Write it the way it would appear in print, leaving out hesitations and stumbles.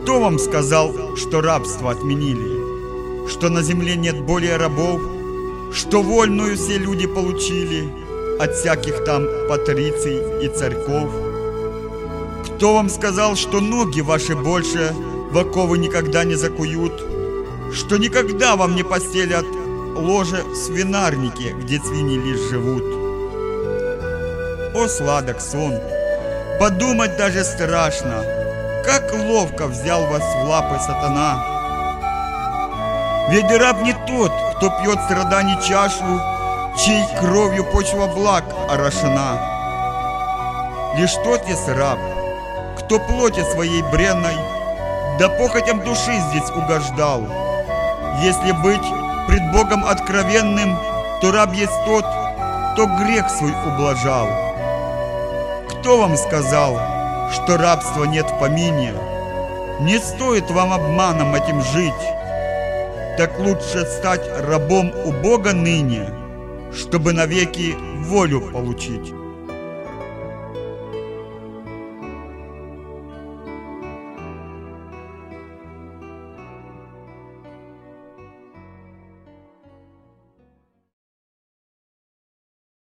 Кто вам сказал, что рабство отменили? Что на земле нет более рабов? Что вольную все люди получили от всяких там патриций и царьков? Кто вам сказал, что ноги ваши больше в оковы никогда не закуют? Что никогда вам не постелят ложе в свинарнике, где свиньи лишь живут? О, сладок сон! Подумать даже страшно, как ловко взял вас в лапы сатана. Ведь раб не тот, кто пьет страданий чашу, чьей кровью почва благ орошена. Лишь тот есть раб, кто плоти своей бренной, да похотям души здесь угождал. Если быть пред Богом откровенным, то раб есть тот, кто грех свой ублажал. Кто вам сказал, что рабства нет в помине? Не стоит вам обманом этим жить. Так лучше стать рабом у Бога ныне, чтобы навеки волю получить.